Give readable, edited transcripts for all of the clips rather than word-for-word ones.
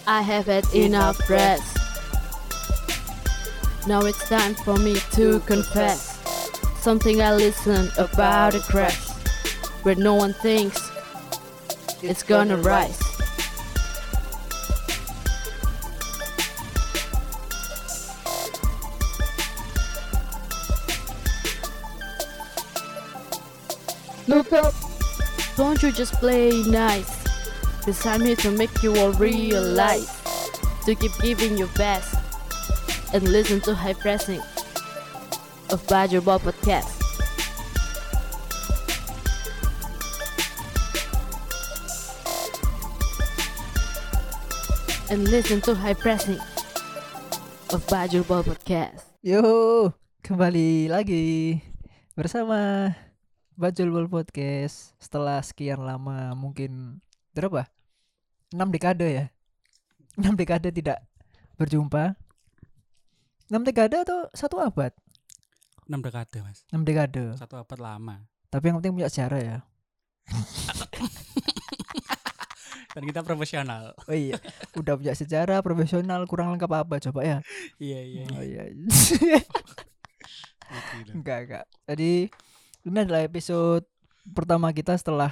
I have had enough rest. Now it's time for me to confess something I listened about a crash where no one thinks it's gonna rise. Look up, don't you just play nice? Cause I'm here to make you all realize to keep giving your best and listen to high pressing of Badger Ball Podcast. And listen to high pressing of Badger Ball Podcast. Yo, kembali lagi bersama Bajul Bol Podcast. Setelah sekian lama, mungkin berapa? 6 dekade ya. 6 dekade tidak berjumpa. 6 dekade atau 1 abad? 6 dekade mas. 6 dekade. 1 abad lama. Tapi yang penting punya sejarah ya. Dan kita profesional. Oh iya, udah punya sejarah, profesional, kurang lengkap apa coba ya? Iya. Oh iya. Gila. Enggak. Tadi ini adalah episode pertama kita setelah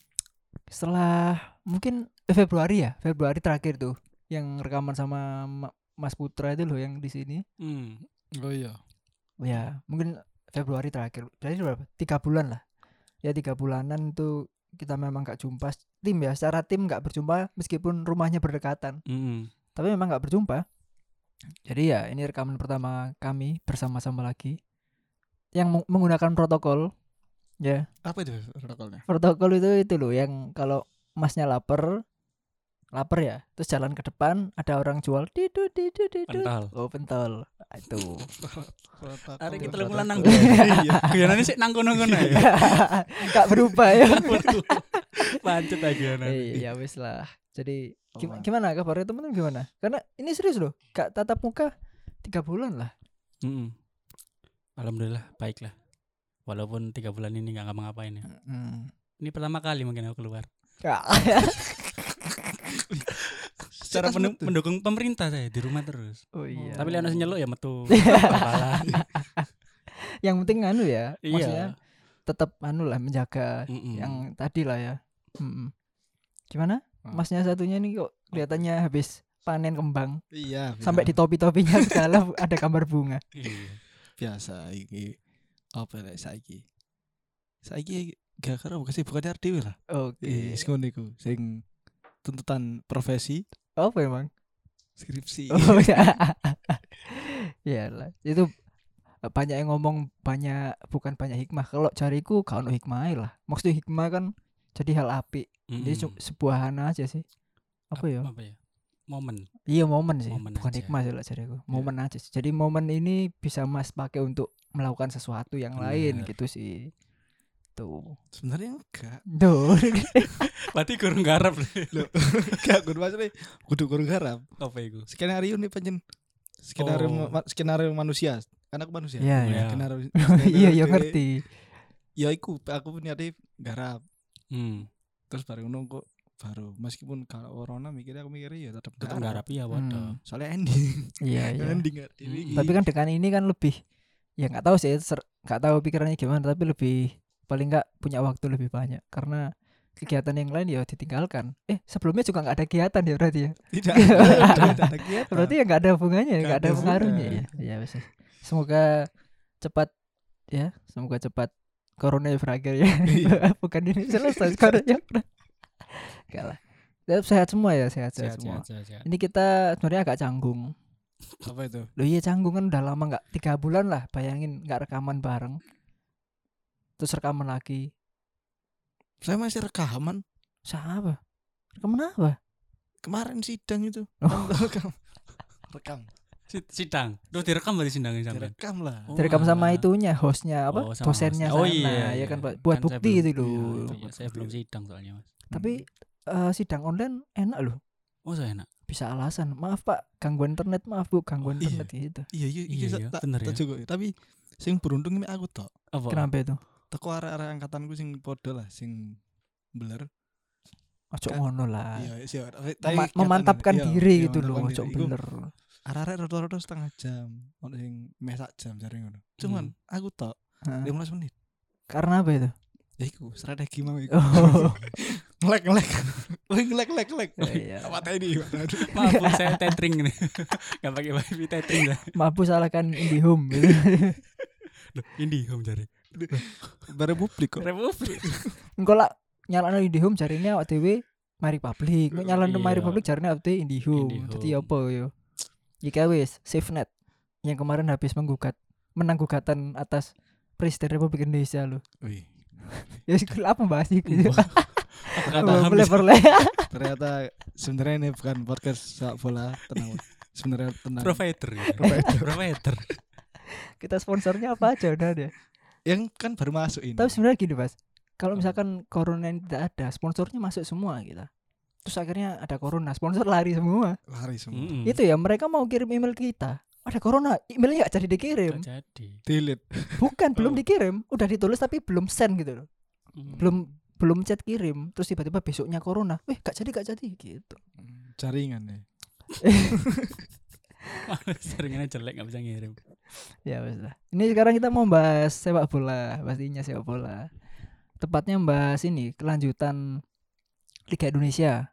mungkin Februari terakhir tuh yang rekaman sama Mas Putra itu loh yang di sini. Oh iya. Ya, mungkin Februari terakhir. Jadi berapa? 3 bulan lah. Ya 3 bulanan tuh kita memang gak jumpa tim ya. Secara tim gak berjumpa meskipun rumahnya berdekatan. Tapi memang gak berjumpa. Jadi ya ini rekaman pertama kami bersama-sama lagi yang menggunakan protokol. Ya. Apa itu protokolnya? Protokol itu loh yang kalau masnya lapar ya, terus jalan ke depan ada orang jual didu. Pentol. Oh, pentol. Itu. Hari Itu kita protokol. mulai nang. Iya. Gimana sih nang kono-kono ya? Gak berubah ya. Pancet aja nah. Iya wis lah. Jadi gimana kabarnya teman-teman gimana? Karena ini serius loh, gak tatap muka 3 bulan lah. Alhamdulillah baik lah. Walaupun 3 bulan ini gak ngapa-ngapain ya. Ini pertama kali mungkin aku keluar. Secara mendukung pemerintah saya di rumah terus. Oh iya. Tapi lihat nyeluk ya metu. Kepala. Yang penting anu ya, Iya. maksudnya tetap anu lah menjaga yang tadi lah ya. Gimana? Masnya satunya ini kok kelihatannya habis panen kembang. Iya. Sampai di topi-topinya segala ada gambar bunga. Iya. biasa iki. Apa lek saiki? Saiki gara-gara kesibukan dhewe lah. Oke. Wis ngono iku sing tuntutan profesi Apa emang? skripsi. Oh ya. Ya lah. Itu banyak yang ngomong bukan banyak hikmah. Kalau jariku gak ono hikmah lah. Maksudnya hikmah kan jadi hal apik. Jadi sebuah hana aja sih. Apa ya? Momen. Iya momen sih. Momen Bukan aja. hikmah sih lah jariku. Momen aja sih. Jadi momen ini bisa Mas pakai untuk melakukan sesuatu yang lain Bener. gitu sih. Tuh. Sebenarnya enggak. Duh. Berarti kurang garap. Enggak kudu maksudnya kudu kurang garap. Apa itu? Skenario nih panjen. Skenario manusia. Anak manusia. Iya, iya. Skenario. Iya ya dhewe. ngerti. Ya iku aku niate garap. Hmm. Terus baru ngono kok baru meskipun kalau corona mikirnya aku mikirnya ya tetap Tetap garap ya waduh. Soalnya ending. Iya iya. Ending gak dewe iki. Tapi kan dengan ini kan lebih ya nggak tahu sih nggak tahu pikirannya gimana tapi lebih paling nggak punya waktu lebih banyak karena kegiatan yang lain ya ditinggalkan. Sebelumnya juga nggak ada kegiatan ya berarti ya. tidak ada kegiatan. Berarti ya nggak ada hubungannya, Nggak nggak ada ada pengaruhnya ya. hubungan. Ya wes. Semoga cepat corona berakhir ya. Bukan ini selesai corona. Enggak lah. Tetap sehat semua ya, sehat semua. Sehat. Ini kita sebenarnya agak canggung. Apa itu? Loh iya canggung kan udah lama nggak 3 bulan lah, bayangin nggak rekaman bareng. Terus rekaman lagi. Saya masih rekaman. Siapa? Rekaman apa? Kemarin sidang itu. Oh. Rekam. Sidang. Terus direkam dari sidangnya sampean. Direkam lah. Oh, Direkam sama alah. itunya, hostnya apa? Oh, sama Dosennya host. Oh, sana, iya, ya iya. kan buat Kan saya bukti belum- itu loh. Iya, saya belum sidang soalnya mas. Tapi sidang online enak loh. Oh saya enak. Bisa alasan. Maaf Pak, gangguan internet, maaf Bu, gangguan Oh, iya. internet gitu. Iya Iya, bener ya. Tapi sing beruntung ini aku tok. Apa? Kenapa itu? Teko arek-arek angkatanku sing padha lah sing beler. Ojo ngono lah. Iya, Memantapkan diri gitu loh, ojo bener. Arek-arek rata-rata setengah jam, ono sing meh sak jam jare ngono. Cuman aku tok 15 menit. Karena apa itu? Ya iku strategi mau iku. Oh. Ngelek. Ngelek. Iya. Apa tadi? Maaf saya tethering nih. Enggak pakai wifi tethering lah. Maaf salahkan IndiHome gitu. Loh, IndiHome jare. Republik kok. Republik. Engko lah nyalano IndiHome jarine awak dhewe Mari Public. Nek nyalano Mari Public jarine awak dhewe IndiHome. Dadi apa yo? Jika wis SafeNet yang kemarin habis menang gugatan atas Presiden Republik Indonesia lo. Wih. Ya apa bahas itu? Boleh. Ternyata sebenarnya ini bukan podcast sepak bola, tenang. Sebenarnya tenang. Provider. Kita sponsornya apa aja udah ada. Yang kan baru masuk ini. Tapi sebenarnya gini, Mas. Kalau misalkan corona ini tidak ada, sponsornya masuk semua kita. Terus akhirnya ada corona, sponsor lari semua. Itu ya, mereka mau kirim email kita. Ada corona, emailnya gak jadi dikirim. Gak jadi. Delete. Bukan, belum dikirim. Udah ditulis tapi belum send gitu loh. Belum chat kirim. Terus tiba-tiba besoknya corona. Gak jadi gitu. Jaringan ya. Jaringannya jelek gak bisa ngirim. Ya wes lah. Ini sekarang kita mau bahas sepak bola. Pastinya sepak bola. Tepatnya bahas ini, kelanjutan Liga Indonesia.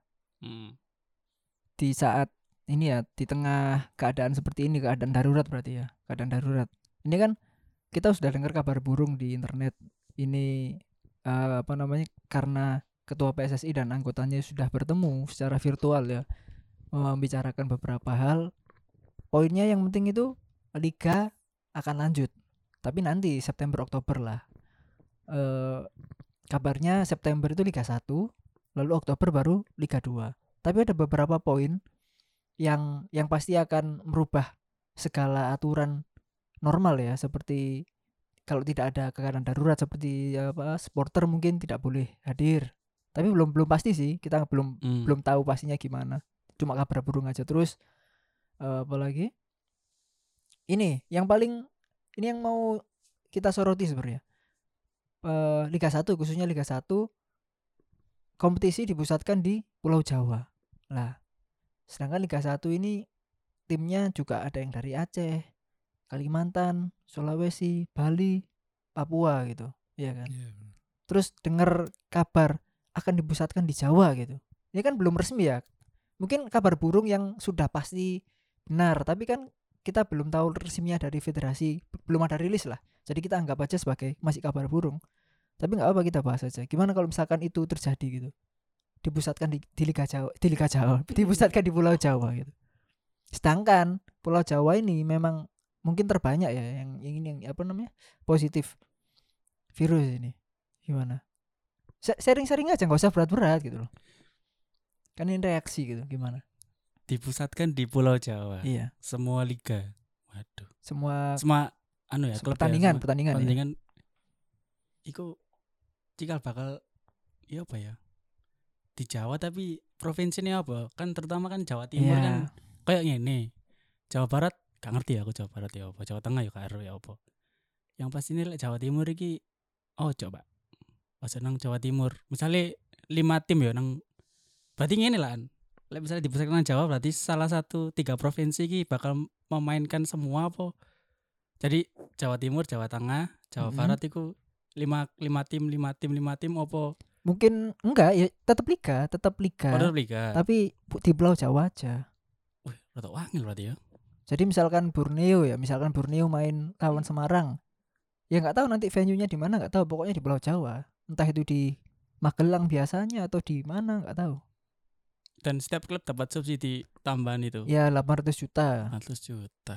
Di saat ini ya, di tengah keadaan seperti ini, keadaan darurat berarti ya, keadaan darurat. Ini kan kita sudah dengar kabar burung di internet. Ini karena ketua PSSI dan anggotanya sudah bertemu secara virtual ya, membicarakan beberapa hal. Poinnya yang penting itu Liga akan lanjut, tapi nanti September Oktober lah. Kabarnya September itu Liga 1, lalu Oktober baru Liga 2. Tapi ada beberapa poin yang pasti akan merubah segala aturan normal ya, seperti kalau tidak ada keadaan darurat seperti supporter mungkin tidak boleh hadir. Tapi belum pasti sih, kita belum tahu pastinya gimana. Cuma kabar burung aja. Terus apalagi? Ini yang mau kita soroti sebenarnya. Liga 1, khususnya Liga 1, kompetisi dipusatkan di Pulau Jawa. Lah, sedangkan Liga 1 ini timnya juga ada yang dari Aceh, Kalimantan, Sulawesi, Bali, Papua gitu, iya kan? Yeah. Terus dengar kabar akan dipusatkan di Jawa gitu. Ini kan belum resmi ya. Mungkin kabar burung yang sudah pasti benar, tapi kan kita belum tahu resminya dari federasi, belum ada rilis lah. Jadi kita anggap aja sebagai masih kabar burung. Tapi enggak apa, kita bahas aja. Gimana kalau misalkan itu terjadi gitu? Dipusatkan di Liga Jawa, dipusatkan di Pulau Jawa gitu. Sedangkan Pulau Jawa ini memang mungkin terbanyak ya yang positif virus ini. Gimana? Sharing aja, enggak usah berat-berat gitu loh. Kan ini reaksi gitu, gimana? Dipusatkan di Pulau Jawa. Iya. Semua liga. Waduh. Semua pertandingan. Ya. Iku cikal bakal ya apa ya? Di Jawa tapi provinsinya apa? Kan terutama kan Jawa Timur kan kayak gini. Jawa Barat gak ngerti aku Jawa Barat ya apa. Jawa Tengah ya karo ya apa. Yang pasti ini Jawa Timur iki coba. Pas nang Jawa Timur, misalnya 5 tim ya nang berarti ngene lah. Lek misalnya dipusatkan nang Jawa berarti salah satu 3 provinsi iki bakal memainkan semua apa. Jadi Jawa Timur, Jawa Tengah, Jawa Barat iku 5 tim apa? Mungkin enggak ya, tetap liga. Tetap liga. Tapi di Pulau Jawa aja. Wih, rada wangil berarti ya. Jadi misalkan Borneo main lawan Semarang. Ya enggak tahu nanti venue-nya di mana, enggak tahu, pokoknya di Pulau Jawa. Entah itu di Magelang biasanya atau di mana, enggak tahu. Dan setiap klub dapat subsidi tambahan itu. Ya 800 juta. 800 juta.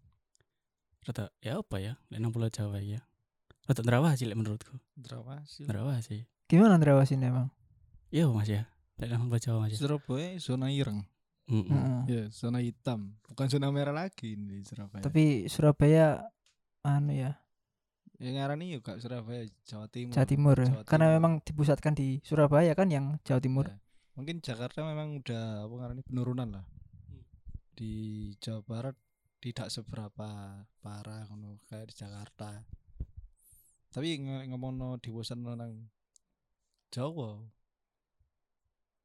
Rada ya apa ya? Nang Pulau Jawa ya. Rada ndrawasi menurutku. Ndrawasi. Gimana ndrawasi emang? Iya Mas ya. Nang Pulau Jawa Mas. Surabaya zona ireng. Ya, zona hitam. Bukan zona merah lagi di Surabaya. Tapi Surabaya ya. Yang ngarani juga Surabaya, Jawa Timur. Jawa Timur. Karena memang dipusatkan di Surabaya kan yang Jawa Timur. Ya. Mungkin Jakarta memang udah penurunan lah. Di Jawa Barat tidak seberapa parah kayak di Jakarta. Tapi ngomongno dibosan nang Jawa.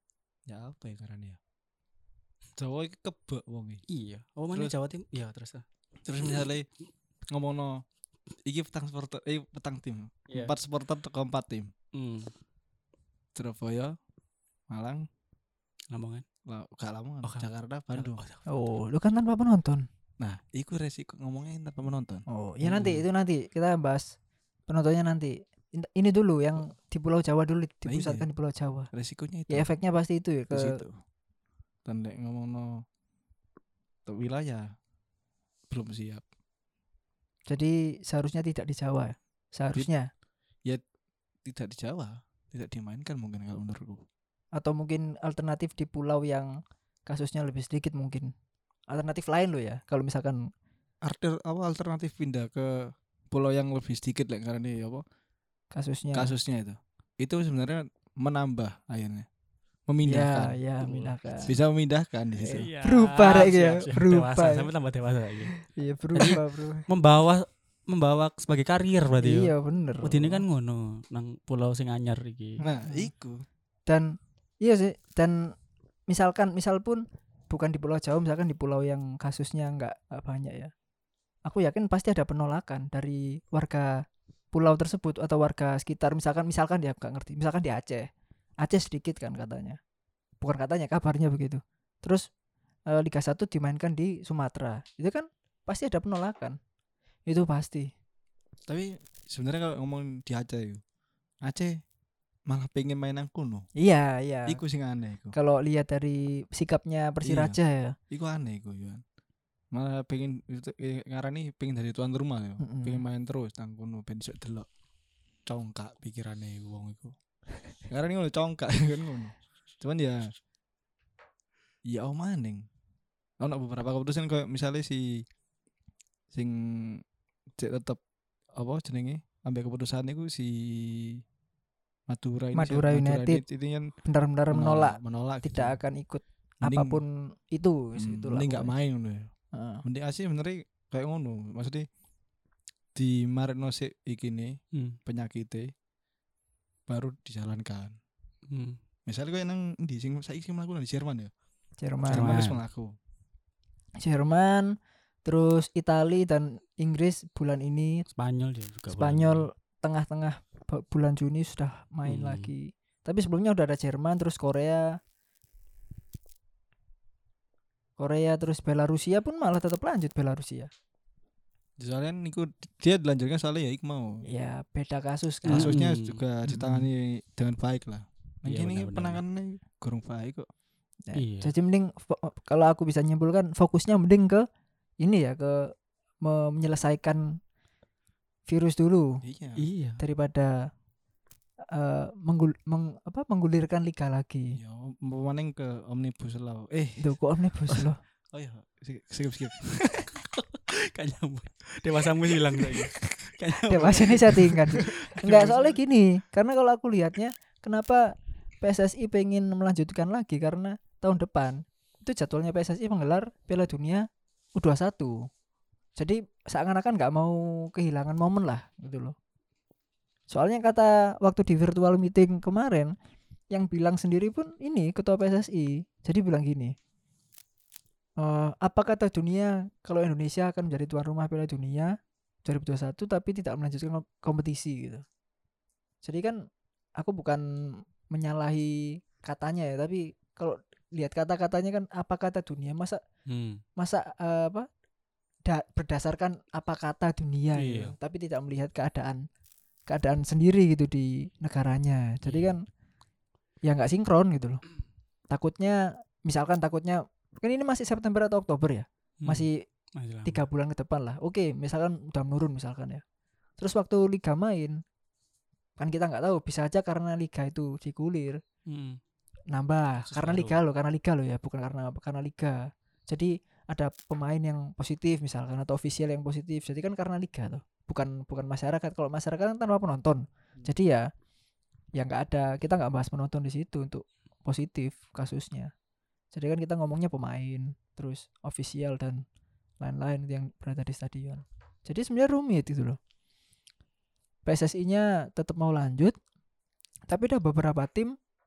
Ya apa ya karena ya. Jawa iki kebak wong iki. Iya. Oh mana Terus- Jawa Timur? Iya terus. Terus misalnya ngomongno iki petang tim. Iya. 4 supporter teko 4 tim. Surabaya, Malang, Lamongan. gak Lamongan, Oh, Jakarta, Bandung. Oh, lu kan tanpa penonton. Nah, iku resiko ngomongnya tanpa penonton. Oh, ya nanti kita bahas penontonnya nanti. Ini dulu yang di Pulau Jawa dulu dipusatkan di Pulau Jawa. Resikonya itu. Ya efeknya pasti itu ya ke ke situ. Dan lek ngomongno wilayah belum siap. jadi seharusnya tidak di Jawa. Seharusnya Tidak di Jawa, tidak dimainkan mungkin kalau menurutku. atau mungkin alternatif di pulau yang kasusnya lebih sedikit mungkin. Alternatif lain lo ya. Kalau misalkan Alternatif pindah ke pulau yang lebih sedikit lek karena apa? kasusnya Kasusnya itu. Itu sebenarnya menambah akhirnya. Memindahkan. ya memindahkan. Bisa memindahkan di situ. Iya. Berubah rek ya, Siap, berubah Dewasa, ya. sampai tambah dewasa lagi. Iya berubah bro. Membawa sebagai karier berarti. Iya bener. Ini kan ngono nang pulau sing anyar iki. Nah, iku. Dan iya sih, dan misal pun bukan di Pulau Jawa, misalkan di pulau yang kasusnya enggak banyak ya, aku yakin pasti ada penolakan dari warga pulau tersebut atau warga sekitar. Misalkan dia nggak ngerti, misalkan di Aceh sedikit kan katanya, bukan katanya, kabarnya begitu. Terus Liga 1 dimainkan di Sumatera, itu kan pasti ada penolakan, itu pasti. Tapi sebenarnya kalau ngomong di Aceh malah pengen mainan kuno. Iya Iku sing aneh iku. kalau lihat dari sikapnya Persiraja ya. Iku aneh iku ya. Malah pengen ngarani pengen dari tuan rumah ya. Mm-mm. Pengen main terus nang kono ben iso delok. Congkak pikirane wong iku. Ngarani ngono congkak kan ngono. Cuman ya maning. Ono beberapa keputusan kayak misalnya sing tetep apa jenenge ambek keputusan iku si Madura United itu yang benar-benar menolak gitu. tidak akan ikut Mending- apapun itu itulah mending gak pokoknya. main ngono ya. Heeh. Mending asih sebenarnya kayak ngono. Maksudnya di marekno sik iki nih penyakitnya baru dijalankan. Misalnya kayak nang di sing saiki mlaku nang di Jerman ya. Jerman wis mlaku. Jerman, terus Italia dan Inggris bulan ini, Spanyol juga. Spanyol tengah-tengah bulan Juni sudah main Hmm. lagi. Tapi sebelumnya udah ada Jerman, terus Korea terus Belarusia pun malah tetap lanjut Belarusia. Soalnya niku dia dilanjutkan soalnya ya iku mau. Ya beda kasus kan. Kasusnya Hmm. juga ditangani dengan baik lah. Iya, Mungkin ini benar-benar. penanganannya kurang baik kok. Ya, Iya. Jadi mending kalau aku bisa nyimpulkan fokusnya mending ke ini ya, ke menyelesaikan virus dulu Iya. daripada menggulirkan liga lagi. Ya, maning ke omnibus law. Itu kok omnibus loh. Oh iya, skip. Kan nyambut. Dewasamu hilang lagi. Dewasa ini settingan. Enggak, soalnya gini, karena kalau aku lihatnya kenapa PSSI pengen melanjutkan lagi, karena tahun depan itu jadwalnya PSSI menggelar Piala Dunia U21. Jadi seakan-akan nggak mau kehilangan momen lah gitu loh. Soalnya kata waktu di virtual meeting kemarin yang bilang sendiri pun ini ketua PSSI. Jadi bilang gini, apa kata dunia kalau Indonesia akan menjadi tuan rumah Piala Dunia 2021 tapi tidak melanjutkan kompetisi gitu. Jadi kan aku bukan menyalahi katanya ya, tapi kalau lihat kata-katanya kan apa kata dunia, masa berdasarkan apa kata dunia Iya. gitu, tapi tidak melihat keadaan sendiri gitu di negaranya. Jadi kan ya nggak sinkron gitu loh. Takutnya kan ini masih September atau Oktober ya, masih 3 bulan ke depan lah. Oke, misalkan udah menurun misalkan ya. Terus waktu liga main kan kita nggak tahu, bisa aja karena liga itu digulir nambah Kasus karena baru. liga loh ya, bukan karena liga. Jadi ada pemain yang positif misalkan atau ofisial yang positif. Jadi kan karena liga tuh, bukan masyarakat. Kalau masyarakat kan tanpa penonton. Jadi ya nggak ada, kita nggak bahas penonton di situ untuk positif kasusnya. Jadi kan kita ngomongnya pemain, terus ofisial dan lain-lain yang berada di stadion. Jadi sebenarnya rumit itu loh. PSSI-nya tetap mau lanjut, tapi ada beberapa tim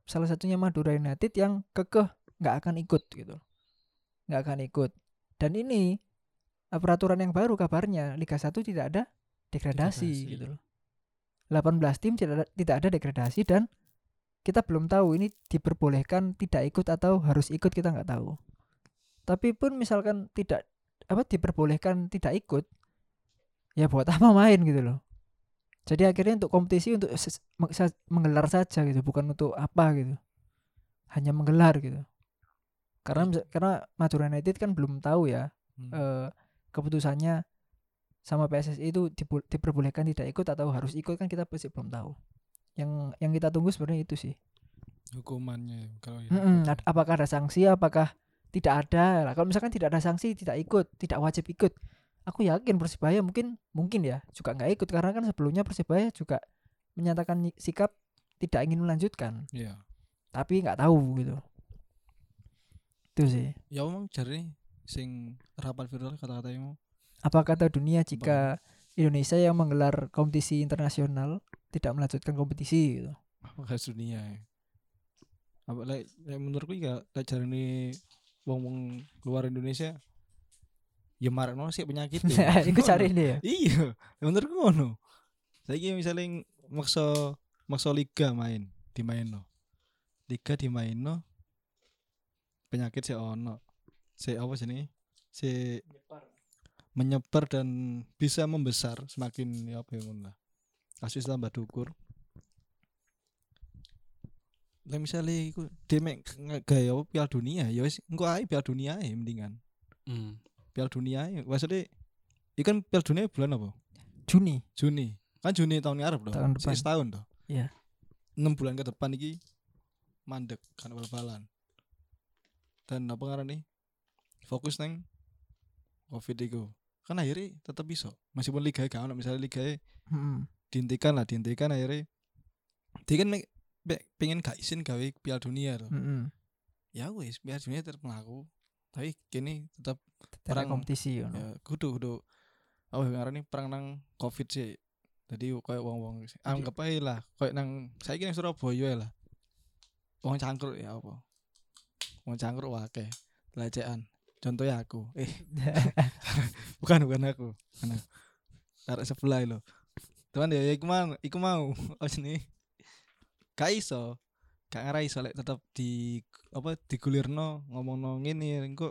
salah satunya Madura United yang kekeh nggak akan ikut gitu. Nggak akan ikut. Dan ini peraturan yang baru kabarnya Liga 1 tidak ada degradasi gitu loh. 18 tim tidak ada degradasi dan kita belum tahu ini diperbolehkan tidak ikut atau harus ikut, kita nggak tahu. Tapi pun misalkan tidak diperbolehkan tidak ikut, ya buat apa main gitu loh. Jadi akhirnya untuk kompetisi untuk menggelar saja gitu, bukan untuk apa gitu. Hanya menggelar gitu. Karena Madura United kan belum tahu ya keputusannya sama PSSI itu diperbolehkan tidak ikut atau harus ikut, kan kita pasti belum tahu. Yang kita tunggu sebenarnya itu sih. Hukumannya kalau apakah ada sanksi, apakah tidak ada. Lah, kalau misalkan tidak ada sanksi, tidak ikut, tidak wajib ikut, aku yakin Persibaya mungkin ya juga nggak ikut, karena kan sebelumnya Persibaya juga menyatakan sikap tidak ingin melanjutkan. Iya. Tapi nggak tahu gitu. Itu sih. Ya emang jare sing rapat viral kata-katanya. Apa kata dunia jika Indonesia yang menggelar kompetisi internasional tidak melanjutkan kompetisi gitu. Apa kata dunia ya? Apa menurutku ya jarane wong luar Indonesia ya marakno sih penyakit ya. Iku cari ini ya. Iya, menurutku ngono. Saiki misalnya maksa liga dimainno. Liga dimainno. Penyakit sih ono. Apa jenenge? Menyebar dan bisa membesar semakin ya apa ngono lah. Kasus tambah dukur. Lah misalnya iku demek gaya Piala Dunia ya wis engko ae Piala Dunia ae mendingan. Piala Dunia ae. Maksudnya ikan Piala Dunia bulan apa? Juni. Kan Juni tahun ngarep loh. Setahun toh. Iya. 6 bulan ke depan iki mandek kan bal-balan. Dan apa ngarane? Fokus nang Covid iku. Kan akhirnya tetap bisa. Meskipun liga gak ono, misalnya liga dihentikan akhirnya dia kan pengen gak izin gawe Piala Dunia tuh. Ya wis Piala Dunia tetap mlaku. Tapi kini tetap perang kompetisi ya. Kudu apa ngarani perang nang Covid sih. Jadi koyo wong-wong anggap ae lah koyo nang saiki nang Surabaya lah. Wong cangkruk ya apa? Wong cangkruk akeh. Lecekan. Contohnya aku. Bukan aku. Arek sebelah lho. Teman ya iku mau. Oh sini. Gak iso. Gak ngarai iso lek tetep digulirno ngomongno ngene engko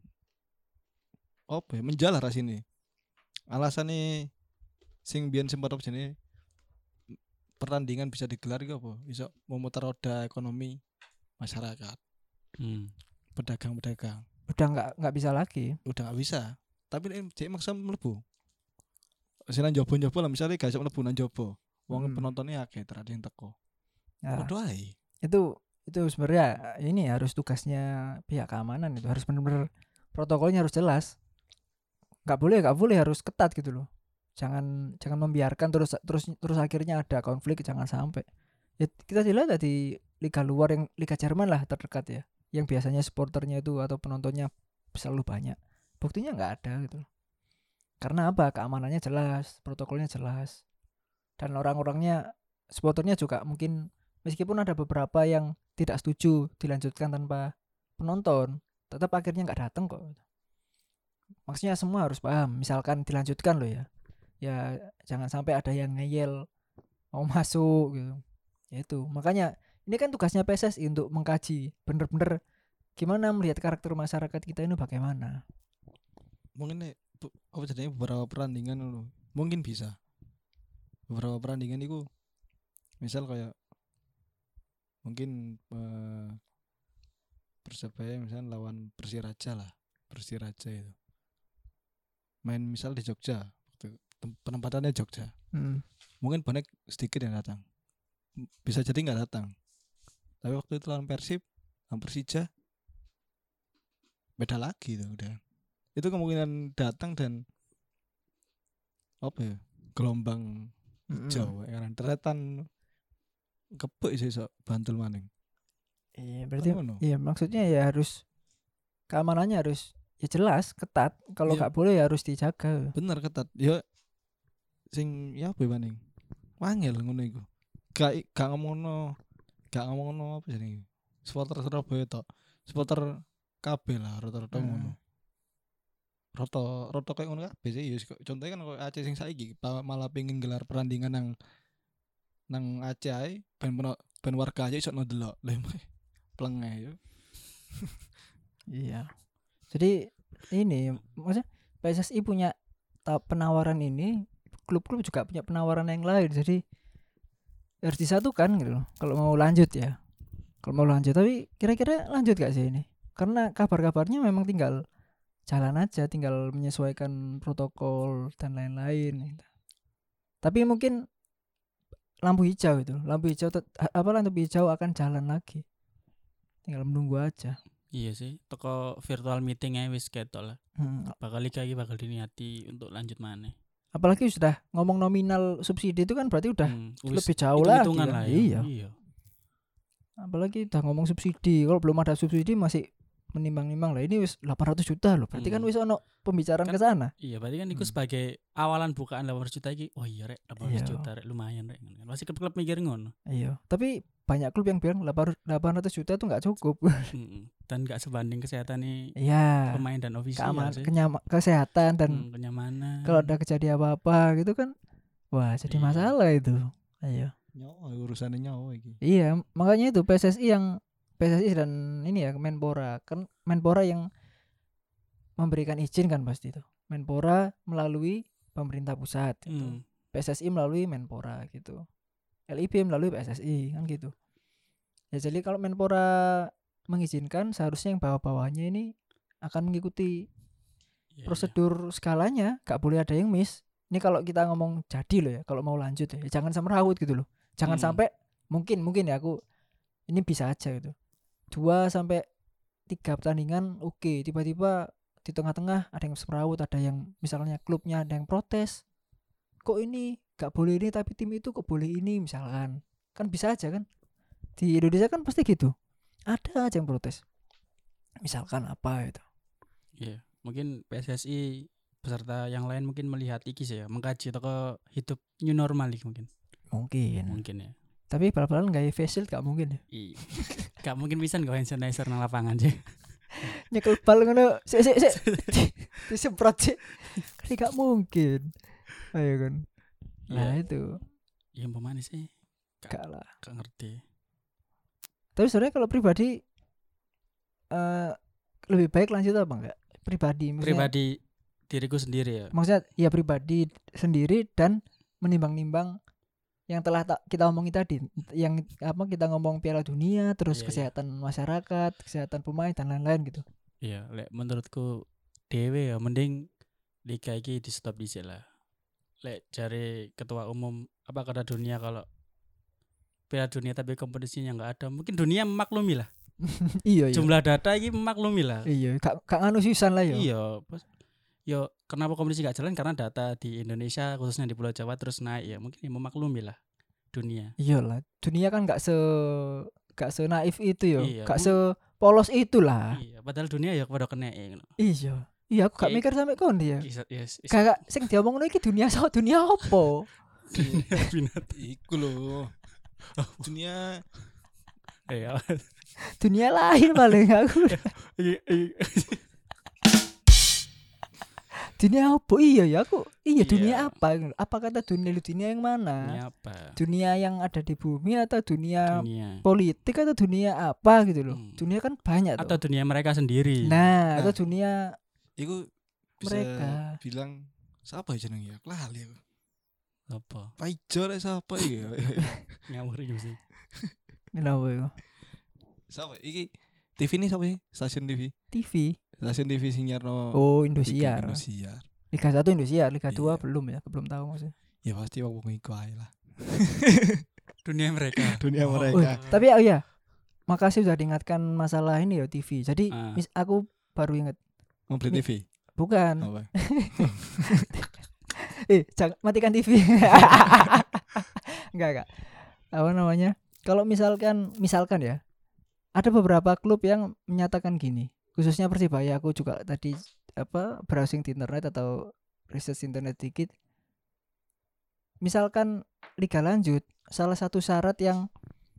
apa ya menjalar rasine. Alasane sing biyen sempat apa jenenge pertandingan bisa digelar iku apa? Iso memutar roda ekonomi masyarakat. Pedagang-pedagang. Udah nggak bisa lagi. Udah nggak bisa. Tapi dia maksa mlebu. Silan jobo-jobo lah misalnya gak iso mlebu nang jobo. Wong penontonnya akeh terus ada yang teko. Podo ae. Itu sebenarnya ini harus tugasnya pihak keamanan, itu harus benar-benar protokolnya harus jelas. Nggak boleh harus ketat gitu loh. Jangan membiarkan terus akhirnya ada konflik, jangan sampai. Ya kita lihat tadi liga luar, yang liga Jerman lah terdekat ya, yang biasanya supporternya itu atau penontonnya selalu banyak, buktinya nggak ada gitu. Karena apa? Keamanannya jelas, protokolnya jelas, dan orang-orangnya, supporternya juga mungkin meskipun ada beberapa yang tidak setuju dilanjutkan tanpa penonton, tetap akhirnya nggak datang kok. Maksudnya semua harus paham, misalkan dilanjutkan loh ya jangan sampai ada yang ngeyel mau masuk gitu. Ya itu makanya ini kan tugasnya PSSI untuk mengkaji bener-bener gimana melihat karakter masyarakat kita ini bagaimana. Mungkin apa jadinya beberapa perandingan loh. Mungkin bisa. Beberapa perandingan itu misal kayak mungkin Persebaya misalnya lawan Persiraja itu. Main misal di Jogja. Penempatannya Jogja. Mungkin bonek sedikit yang datang. Bisa jadi enggak datang. Tapi waktu itu lawan Persib, lawan Persija beda lagi tuh udah. Itu kemungkinan datang dan apa ya? Gelombang hijau ya kan. Teretan kepek iso bantul maning. Iya, berarti iya maksudnya ya harus keamanannya harus ya jelas, ketat. Kalau enggak boleh ya harus dijaga. Bener ketat. Ya sing ya apa maning. Wangel ngono iku. Gak ngomongno gak ngomong apa jenenge. Supporter Surabaya tok. Supporter kabeh lah rata-rata ngono. Rata kayak ngono kabeh sih. Contohnya kan Aceh sing saiki malah pengen gelar perandingan nang Aceh ae ben warga aja iso ndelok. Plenge yo. Iya. Jadi ini maksudnya PSSI punya penawaran ini, klub-klub juga punya penawaran yang lain. Jadi harus disatukan gitu loh. Kalau mau lanjut ya. Kalau mau lanjut, tapi kira-kira lanjut gak sih ini? Karena kabar-kabarnya memang tinggal jalan aja, tinggal menyesuaikan protokol dan lain-lain. Tapi mungkin lampu hijau itu, lampu hijau akan jalan lagi. Tinggal menunggu aja. Iya sih, toko virtual meeting wis ketok lah. Bakal bakal diniati untuk lanjut mana. Apalagi sudah ngomong nominal subsidi itu kan berarti udah lebih jauh lagi kan? Lah, iya. Apalagi udah ngomong subsidi, kalau belum ada subsidi masih menimbang-nimbang lah. Ini wis 800 juta loh. Berarti kan wis ono pembicaraan ke sana. Iya, berarti kan itu sebagai awalan bukaan 800 juta iki. Oh iya rek, 800 juta rek lumayan rek. Masih klub mikir ngono. Iya, tapi banyak klub yang bilang 800 juta itu enggak cukup. Dan enggak sebanding kesehatan nih pemain dan ofisial sih. Kesehatan dan kenyamanan. Kalau ada kejadian apa-apa gitu kan wah jadi masalah itu. Iya. Nyawa urusannya nyawa iki. Iya, makanya itu PSSI dan ini ya Menpora. Kan Menpora yang memberikan izin kan pasti itu. Menpora melalui pemerintah pusat gitu. PSSI melalui Menpora gitu. LIB melalui PSSI kan gitu. Ya jadi kalau Menpora mengizinkan seharusnya yang bawah-bawahnya ini akan mengikuti prosedur skalanya, gak boleh ada yang miss. Ini kalau kita ngomong jadi loh ya, kalau mau lanjut ya jangan semrawut gitu loh. Jangan sampai mungkin ya aku ini bisa aja gitu. 2-3 pertandingan oke, tiba-tiba di tengah-tengah ada yang semrawut, ada yang misalnya klubnya ada yang protes. Kok ini gak boleh ini tapi tim itu kok boleh ini misalkan. Kan bisa aja kan. Di Indonesia kan pasti gitu. Ada aja yang protes. Misalkan apa itu. Iya, mungkin PSSI beserta yang lain mungkin melihat iki sih ya, mengkaji toko hidup new normal mungkin. Mungkin ya. Tapi bal-balan gak face shield gak mungkin ya. Iya. Gak mungkin bisa gak hand sanitizer nang lapangan sih. Nyekel bal ngono sik disemprot sih. Kan gak mungkin. Ayo kan. Nah itu. Yang pemain sih. Gak lah. Gak ngerti. Tapi sebenarnya kalau pribadi lebih baik lanjut apa enggak? Pribadi diriku sendiri ya. Maksudnya ya pribadi sendiri dan menimbang-nimbang yang telah kita omongin tadi, yang kita ngomong Piala Dunia, terus kesehatan masyarakat, kesehatan pemain dan lain-lain gitu. Iya, menurutku dewe ya mending liga iki di stop dhisik lah. Lek cari ketua umum apa kata dunia kalau Piala Dunia tapi kompetisinya enggak ada, mungkin dunia memaklumi lah. Iya. Jumlah data iki memaklumi lah. Iya, gak nganu sisan lah ya. Iya, yo kenapa kompetisi gak jalan karena data di Indonesia khususnya di Pulau Jawa terus naik ya, mungkin memaklumi lah dunia. Iyalah, dunia kan gak senaif itu ya, gak sepolos itulah. Iya, padahal dunia ya pada kena ngono. Iya, aku gak mikir sampai kon dia. Yes. Kagak sing diomongno iki dunia opo? Dunia binat iku lho. Dunia dunia lain paling aku. Dunia apa? Iya ya aku. Iya dunia apa? Apa kata dunia yang mana? Dunia apa? Dunia yang ada di bumi atau dunia politik atau dunia apa gitu loh. Dunia kan banyak atau dunia mereka sendiri. Nah, atau dunia itu bisa mereka bilang siapa ya jenenge ya? Lali aku. Apa? Paijo rek siapa iki? Ngawur iki sih. Kenapa ya? Siapa? Iki TV ini siapa sih? Stasiun TV. Stasiun TV sing nyarno. Oh, Indosiar. Liga 1 Indosiar, Liga 2 belum ya, belum tahu maksudnya. Ya pasti wong iku ae lah. Dunia mereka. Tapi ya, makasih sudah diingatkan masalah ini ya TV. Jadi aku baru ingat. Mobil TV. Bukan. Jangan matikan TV. Enggak. Apa namanya? Kalau misalkan ya, ada beberapa klub yang menyatakan gini. Khususnya Persibaya, aku juga tadi browsing di internet atau research internet dikit. Misalkan liga lanjut, salah satu syarat yang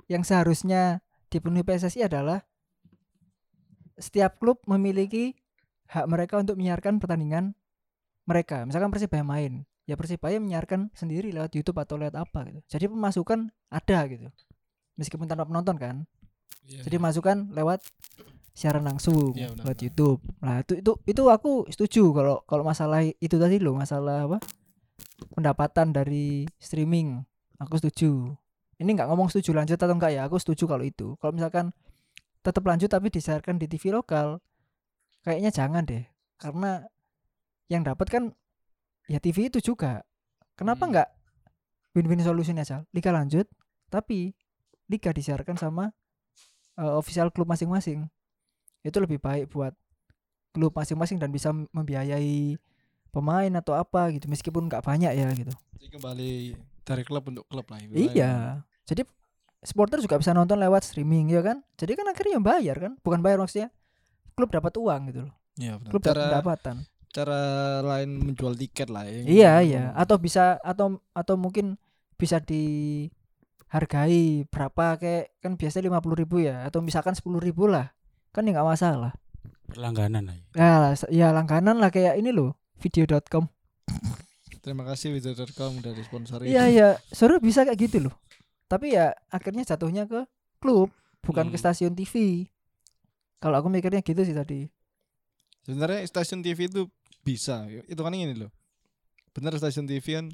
yang seharusnya dipenuhi PSSI adalah setiap klub memiliki hak mereka untuk menyiarkan pertandingan mereka. Misalkan Persibaya main, ya Persibaya menyiarkan sendiri lewat YouTube atau lewat apa gitu. Jadi pemasukan ada gitu. Meskipun tanpa penonton kan. Jadi masukan lewat siaran langsung lewat YouTube. Nah, itu aku setuju kalau masalah itu tadi loh, masalah apa? Pendapatan dari streaming. Aku setuju. Ini enggak ngomong setuju lanjut atau enggak ya, aku setuju kalau itu. Kalau misalkan tetap lanjut tapi disiarkan di TV lokal, kayaknya jangan deh. Karena yang dapat kan ya TV itu juga. Kenapa enggak win-win solution aja? Liga lanjut tapi liga disiarkan sama official klub masing-masing. Itu lebih baik buat klub masing-masing dan bisa membiayai pemain atau apa gitu, meskipun enggak banyak ya gitu. Jadi kembali dari klub untuk klub lah. Iya. Jadi supporter juga bisa nonton lewat streaming ya kan. Jadi kan akhirnya bayar kan, bukan bayar maksudnya klub dapat uang gitu loh. Iya benar. Klub dapat pendapatan. Cara lain menjual tiket lah ya. Iya. Atau bisa atau mungkin bisa dihargai berapa, kayak kan biasanya 50.000 ya, atau misalkan 10.000 lah. Kan ya enggak masalah. Langganan lah. Ya langganan lah, kayak ini loh, video.com. Terima kasih video.com dari sponsori. Iya, seru bisa kayak gitu loh. Tapi ya akhirnya jatuhnya ke klub, bukan ke stasiun TV. Kalau aku mikirnya gitu sih tadi. Sebenarnya stasiun TV itu bisa. Itu kan ini loh. Bener stasiun TV kan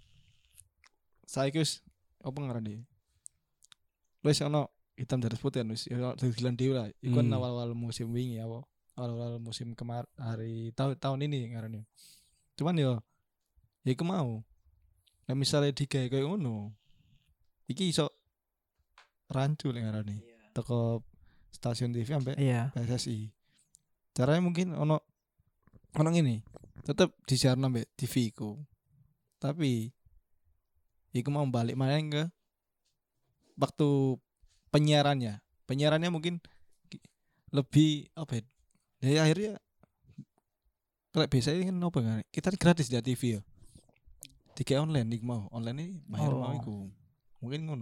saiki wis apa ngarani? Wis ono hitam di atas putih wis dilan dhewe lah. Iku kan awal-awal musim wingi apa? Awal-awal musim hari tahun ini ngarani. Cuman ya iku mau. Nah misalnya digawe koyo ngono. Iki iso rancu lek ngarani. Teko stasiun TV sampai PSSI. Caranya mungkin ono ngene. Tetep disiarno mbek TV ku. Tapi iku mau balik malah ke waktu penyiarannya. Penyiarannya mungkin lebih apa ya? Jadi akhirnya kalau biasanya kan apa kan? Kita gratis di TV ya. Tiga online nih mau. Online ini bayar mau iku. Mungkin ngono.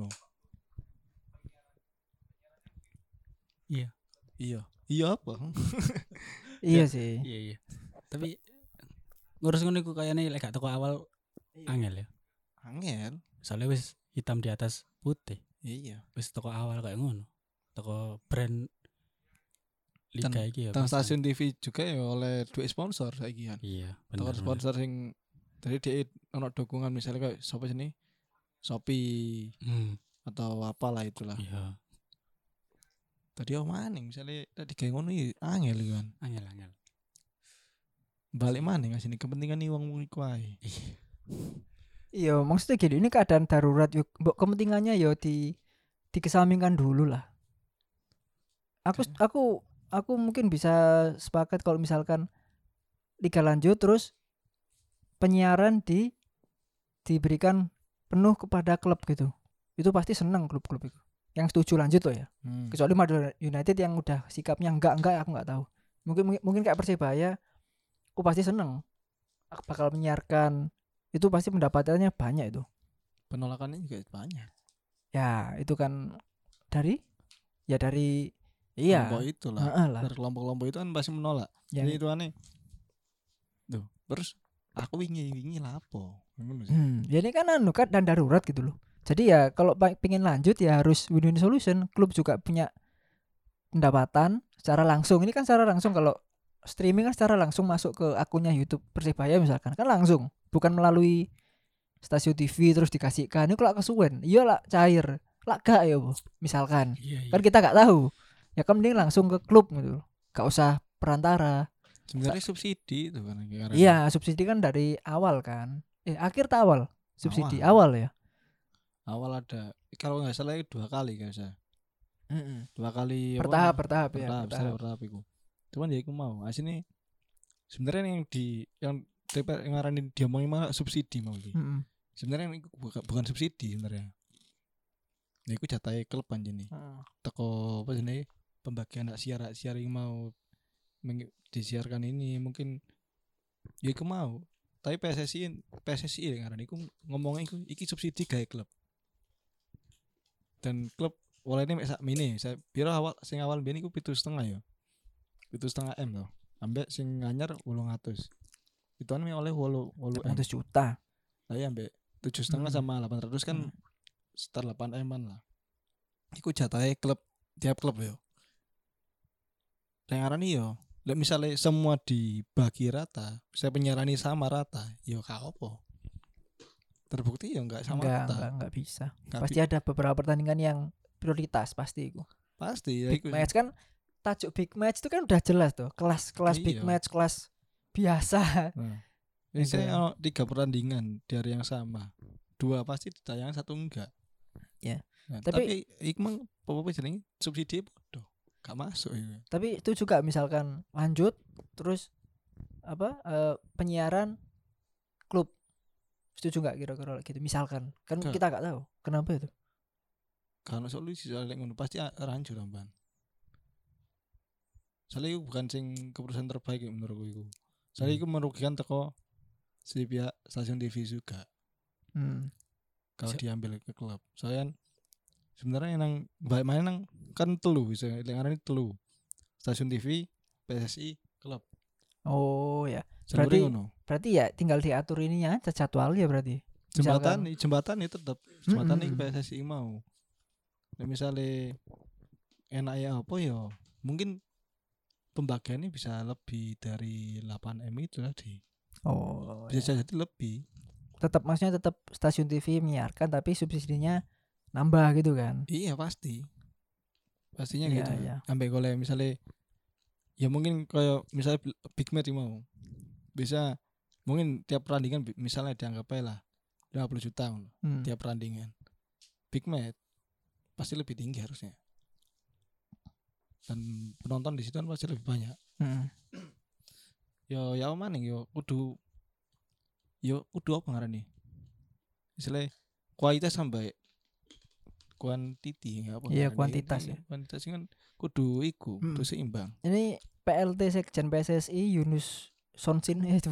Iya apa? Iya sih. Iya. Tapi ngurus ngono iku kayane lek gak teko awal angel ya. Angel. Soalnya wis hitam di atas putih. Iya. Wis teko awal kayak ngono. Teko brand liga iki ya. Dan stasiun TV juga ya oleh duit sponsor saiki kan. Iya, bener. Toko sponsor sing dari dia ono dukungan misalnya kayak sapa sini? Shopee atau apalah itulah. Iya. Tadi maning misalnya tadi kayak ngono iki angel kan. Angel. Balik maning sini kepentingan nih wong iku ae. Iya, maksudnya gini, ini keadaan darurat yuk. Kepentingannya ya dikesampingkan dulu lah. Aku mungkin bisa sepakat kalau misalkan liga lanjut terus penyiaran diberikan penuh kepada klub gitu. Itu pasti senang klub-klub itu. Yang setuju lanjut loh ya. Kecuali Madura United yang udah sikapnya enggak aku enggak tahu. Mungkin kayak Persibaya aku pasti seneng. Aku bakal menyiarkan. Itu pasti pendapatannya banyak itu. Penolakannya juga banyak. Ya, itu kan dari kelompok itulah. Dari kelompok-kelompok itu kan pasti menolak. Jadi itu aneh. Tuh, terus aku wingi lapo. Ya ini kan kan dan darurat gitu loh. Jadi ya kalau pengen lanjut ya harus win-win solution. Klub juga punya pendapatan secara langsung. Ini kan secara langsung, kalau streaming kan secara langsung masuk ke akunnya YouTube Persibaya misalkan. Kan langsung, bukan melalui stasiun TV terus dikasihkan. Ini kalau kesuwen, iya lah cair. Lah gak ya, Bu. Misalkan. Iya. Kan kita gak tahu. Ya kan mending langsung ke klub gitu. Gak usah perantara. Sebenarnya subsidi itu kan. Iya, subsidi kan dari awal kan. Akhir tak awal. Subsidi awal ya. Awal ada, kalau nggak salah 2 kali kan saya. 2 kali bertahap iku. Cuman ya aku mau asine sebenarnya yang ngaranin dia mau subsidi mau iki. Sebenarnya itu bukan subsidi sebenarnya. Nah, iku jatahe klub anjene. Teko apa jenenge pembagian hak siar yang mau disiarkan ini mungkin ya iku mau. Tapi PSSI yang ngarani iku ngomongnya iki subsidi gawe klub. Dan klub walene mek sak mini. Saya piro awal sing awal ben iku 7,5 ya. 7,5 M to. Ambek sing anyar 800. Ituan mek oleh 8 juta. Lah ya ambek 7,5 sama 800 kan sekitar 8 M-an lah. Iku jatahe klub tiap klub yo. Yang arani yo, lek misale semua dibagi rata, saya penyarani sama rata, yo gak apa. Terbukti ya enggak sama rata. Enggak bisa. Pasti ada beberapa pertandingan yang prioritas pasti itu. Pasti ya big match kan, tajuk big match itu kan udah jelas tuh. Kelas big match, kelas biasa. Nah. Misalnya 3 pertandingan dari yang sama. 2 pasti ditayangkan, 1 enggak. Ya. Nah, tapi ikmang apa jenenge subsidi podo. Gak masuk ya. Tapi itu juga misalkan lanjut terus penyiaran klub. Setuju enggak kira-kira gitu misalkan. Kan kita enggak tahu. Kenapa itu? Karena solusi soalnya ngono pasti rancu ramban. Soalnya itu bukan sing keputusan terbaik menurutku itu. Soalnya itu merugikan teko si pihak stasiun TV juga. Kalau diambil ke klub. Soalnya sebenarnya yang baik main nang kan telu bisa lengaran itu telu. Stasiun TV, PSSI, klub. Oh ya. Berarti ya tinggal diatur ininya aja jadwal ya berarti. Jembatan itu tetap jembatan ini PSSI mau. Nah, misalnya enak ya apa ya? Mungkin pembagiannya bisa lebih dari 8 M itu tadi. Oh. Bisa jadi lebih. Maksudnya tetap stasiun TV menyiarkan tapi subsidinya nambah gitu kan? Iya pasti. Pastinya gitu. Iya. Sampai kalau misalnya ya mungkin kayak misalnya big match mau. Bisa mungkin tiap pertandingan misalnya dianggap aja lah 50 juta tiap pertandingan. Big match pasti lebih tinggi harusnya. Dan penonton di situ kan pasti lebih banyak. Yo ya maning yo kudu apa ngarani? Misalnya kualitas sampai kuantiti apa? Iya kuantitas ya. Kuantitas kan kudu iku, kudu seimbang. Ini PLT Sekjen PSSI Yunus Sonsin itu.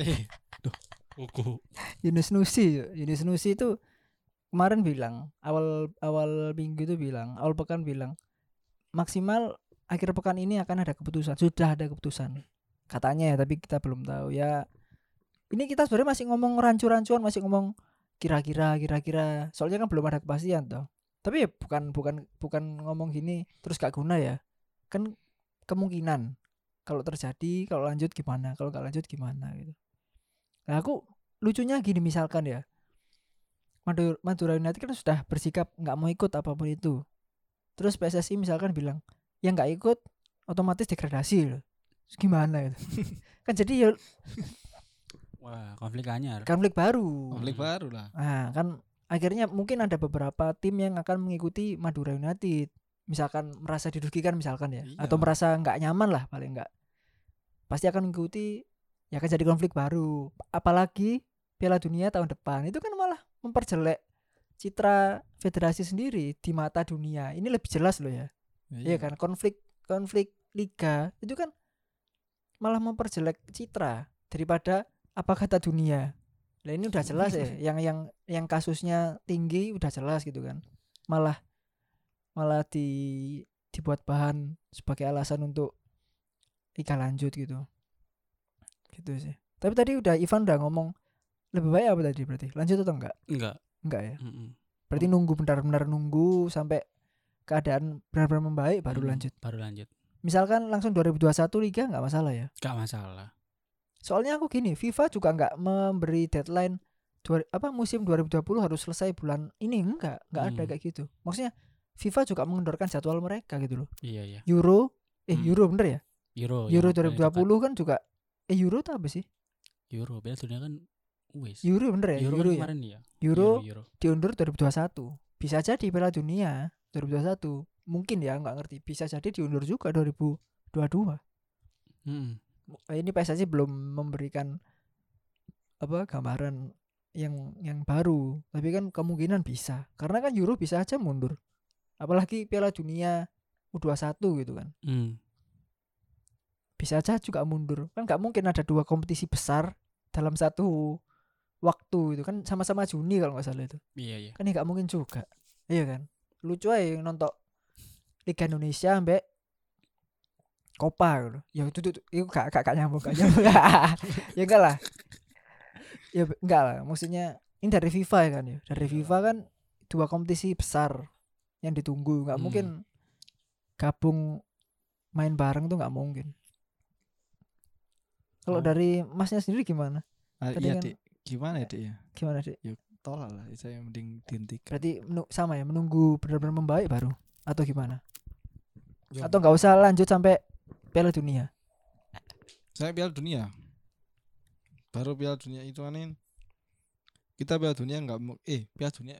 Yunus Nusi itu kemarin bilang awal minggu itu bilang, awal pekan bilang maksimal akhir pekan ini akan ada keputusan. Sudah ada keputusan. Katanya ya, tapi kita belum tahu ya. Ini kita sebenarnya masih ngomong rancu-rancuan, masih ngomong kira-kira. Soalnya kan belum ada kepastian toh. Tapi ya bukan ngomong gini terus gak guna ya. Kan kemungkinan kalau terjadi, kalau lanjut gimana, kalau gak lanjut gimana gitu. Nah aku lucunya gini misalkan ya. Madura United kan sudah bersikap gak mau ikut apapun itu. Terus PSSI misalkan bilang, yang gak ikut otomatis degradasi loh. Gimana itu? Kan jadi ya wah, konflik anyar. Konflik baru lah. Nah, kan akhirnya mungkin ada beberapa tim yang akan mengikuti Madura United. Misalkan merasa dirugikan misalkan ya. Iya. Atau merasa enggak nyaman lah paling enggak. Pasti akan mengikuti, ya akan jadi konflik baru. Apalagi Piala Dunia tahun depan. Itu kan malah memperjelek citra federasi sendiri di mata dunia. Ini lebih jelas loh ya. Iya kan, konflik liga itu kan malah memperjelek citra daripada apa kata dunia. Nah ini udah jelas ya, yang kasusnya tinggi udah jelas gitu kan. Malah dibuat bahan sebagai alasan untuk liga lanjut gitu. Gitu sih. Tapi tadi Ivan udah ngomong lebih baik apa tadi berarti? Lanjut atau enggak? Enggak ya. Berarti nunggu benar-benar nunggu sampai keadaan benar-benar membaik baru lanjut. Misalkan langsung 2021 liga enggak masalah ya? Enggak masalah. Soalnya aku gini, FIFA juga enggak memberi deadline musim 2020 harus selesai bulan ini, enggak ada kayak gitu. Maksudnya FIFA juga mengendorkan jadwal mereka gitu loh. Iya. Euro bener ya? Euro 2020 kan juga Euro tuh apa sih? Euro Piala Dunia kan Euro bener ya? Euro kan kemarin ya. Euro diundur 2021. Bisa jadi Piala Dunia 2021. Mungkin ya, enggak ngerti. Bisa jadi diundur juga 2022. Ini PSSI belum memberikan gambaran yang baru, tapi kan kemungkinan bisa, karena kan Euro bisa aja mundur, apalagi Piala Dunia U21 gitu kan. Bisa aja juga mundur, kan nggak mungkin ada 2 kompetisi besar dalam satu waktu itu kan, sama-sama Juni kalau nggak salah itu. Iya. Kan nggak mungkin juga, iya kan. Lucu aja nonton Liga Indonesia ambek Copa gitu. Ya itu gak nyambung. Ya enggak lah. Ya enggak lah, maksudnya ini dari FIFA ya kan ya. Dari FIFA kan 2 kompetisi besar yang ditunggu, enggak mungkin gabung main bareng tuh enggak mungkin. Kalau dari Masnya sendiri gimana? Iya, Dik. Gimana ya, Dik ya? Gimana, Dik? Ya tolak lah, saya mending dihentikan. Berarti sama ya, menunggu benar-benar membaik baru atau gimana? Ya. Atau enggak usah lanjut sampai Piala Dunia? Saya Piala Dunia. Baru Piala Dunia itu anin. Kita Piala Dunia enggak Piala Dunia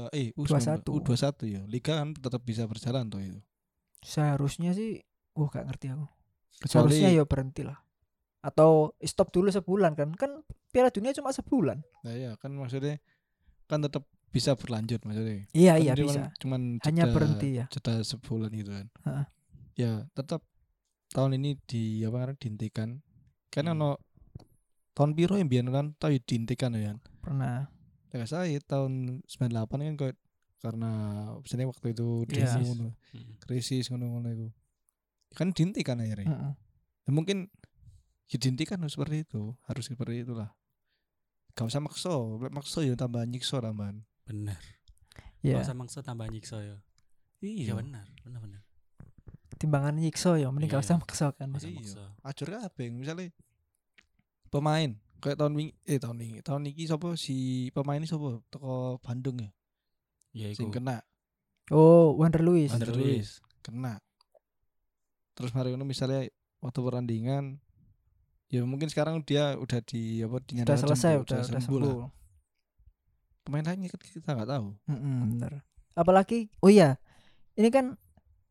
U21 ya. Liga kan tetap bisa berjalan toh itu. Seharusnya sih gak ngerti aku. Seharusnya ya berhenti lah. Atau stop dulu sebulan kan. Kan Piala Dunia cuma sebulan. Nah iya kan maksudnya kan tetap bisa berlanjut maksudnya. Iya bisa. Cuman hanya berhenti ya. Jeda sebulan gitu kan. Ya tetap tahun ini dihentikan. Karena tahun biru yang biar kan tahu dihentikan ya kan. Pernah. Ya saya tahun 98 kan karena misalnya waktu itu krisis ngono-ngono itu. Kan dihentikan akhirnya. Ya mungkin dihentikan seperti itu, harus seperti itulah. Gak usah makso ya tambah nyiksa tambahan. Benar. Gak usah makso tambah nyiksa ya. Iya benar. Timbangan nyiksa ya, mending gak usah maksa kan. Iya. Ajur kabeh misalnya pemain kayak tahun ini sapa si pemain ini sapa teko Bandung ya. Iya sing kena. Oh, Wander Luiz kena. Terus hari ini misalnya waktu pertandingan ya mungkin sekarang dia udah dinyatakan udah selesai udah sembuh. Pemain lainnya kita nggak tahu. Bener. Apalagi ini kan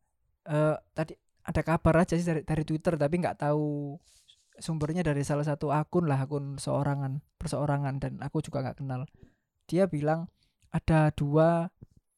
tadi ada kabar aja sih dari Twitter tapi nggak tahu sumbernya dari salah satu akun perseorangan dan aku juga nggak kenal. Dia bilang ada 2